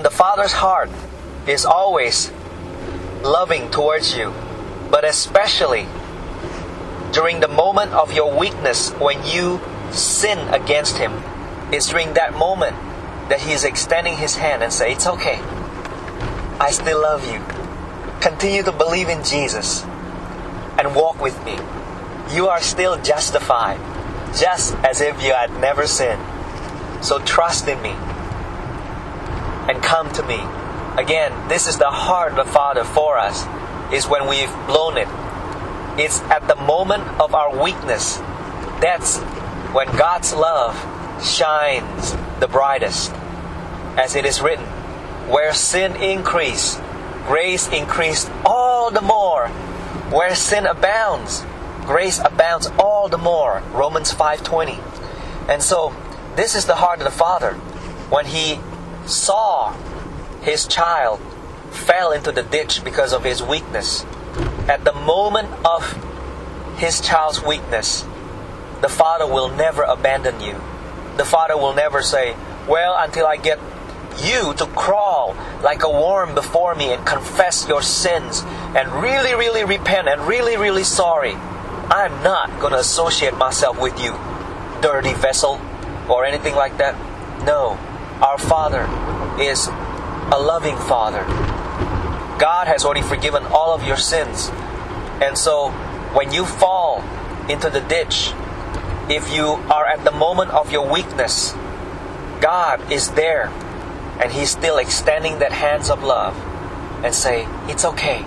The Father's heart is always loving towards you, but especially during the moment of your weakness when you sin against Him. It's during that moment that He is extending His hand and say, it's okay. I still love you. Continue to believe in Jesus and walk with me. You are still justified, just as if you had never sinned. So trust in me and come to me. Again, this is the heart of the Father for us, is when we've blown it. It's at the moment of our weakness. That's when God's love shines the brightest. As it is written, where sin increased, grace increased all the more. Where sin abounds, grace abounds all the more. Romans 5:20. And so, this is the heart of the Father. When He saw His child fell into the ditch because of his weakness, at the moment of His child's weakness, the Father will never abandon you. The Father will never say, well, until I get you to crawl like a worm before me and confess your sins and really, really repent and really, really sorry, I'm not going to associate myself with you, dirty vessel, or anything like that. No, our Father is a loving Father. God has already forgiven all of your sins. And so, when you fall into the ditch, if you are at the moment of your weakness, God is there, and He's still extending that hands of love and say, it's okay.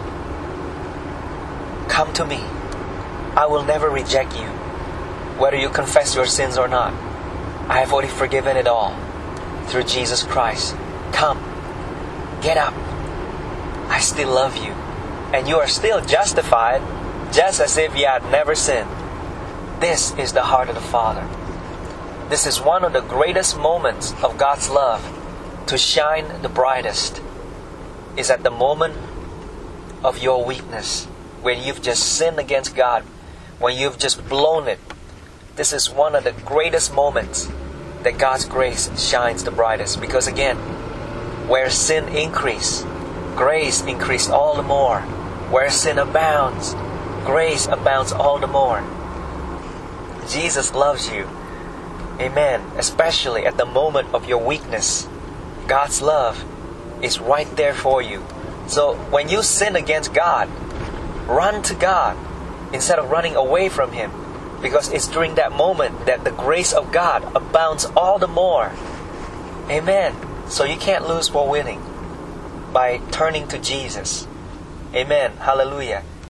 Come to me. I will never reject you, whether you confess your sins or not. I have already forgiven it all through Jesus Christ. Come. Get up. I still love you. And you are still justified, just as if you had never sinned. This is the heart of the Father. This is one of the greatest moments of God's love to shine the brightest, is at the moment of your weakness, when you've just sinned against God, when you've just blown it. This is one of the greatest moments that God's grace shines the brightest. Because again, where sin increased, grace increased all the more. Where sin abounds, grace abounds all the more. Jesus loves you. Amen. Especially at the moment of your weakness, God's love is right there for you. So when you sin against God, run to God instead of running away from Him. Because it's during that moment that the grace of God abounds all the more. Amen. So you can't lose for winning by turning to Jesus. Amen. Hallelujah.